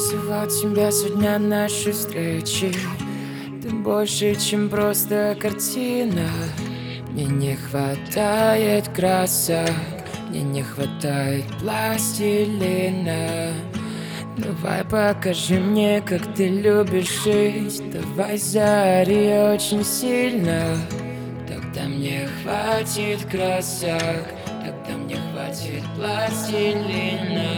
Рисовал тебя со дня нашей встречи. Ты больше, чем просто картина. Мне не хватает красок, мне не хватает пластилина. Давай покажи мне, как ты любишь жить. Давай заори очень сильно. Тогда мне хватит красок, тогда мне хватит пластилина.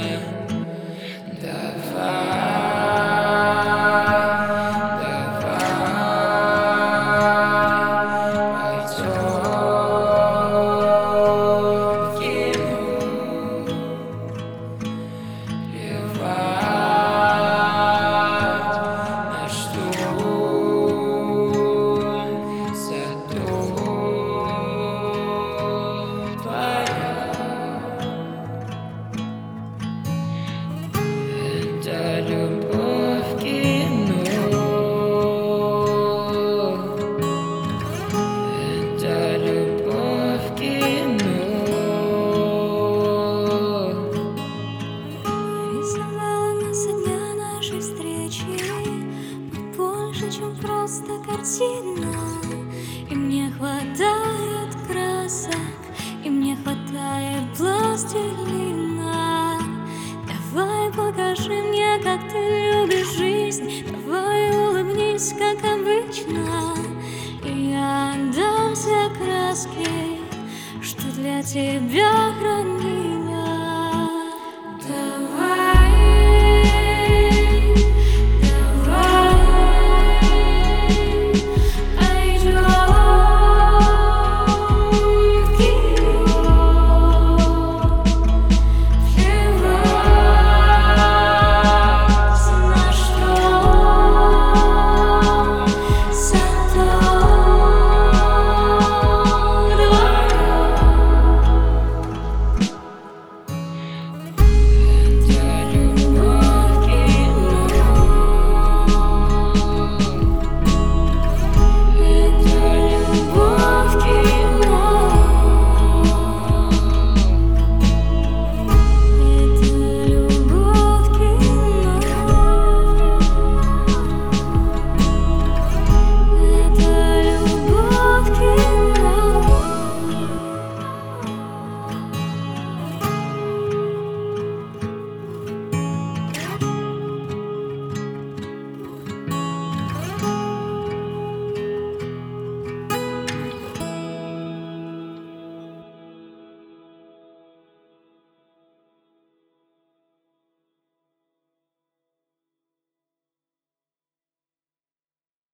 Любовь в кино. Это любовь в кино. Рисовала нас со дня нашей встречи. Мы больше, чем просто картина. И мне хватает красок, и мне хватает пластилина. Давай покажи мне, как ты любишь жизнь. Давай улыбнись, как обычно. И я отдам все краски, что для тебя храню.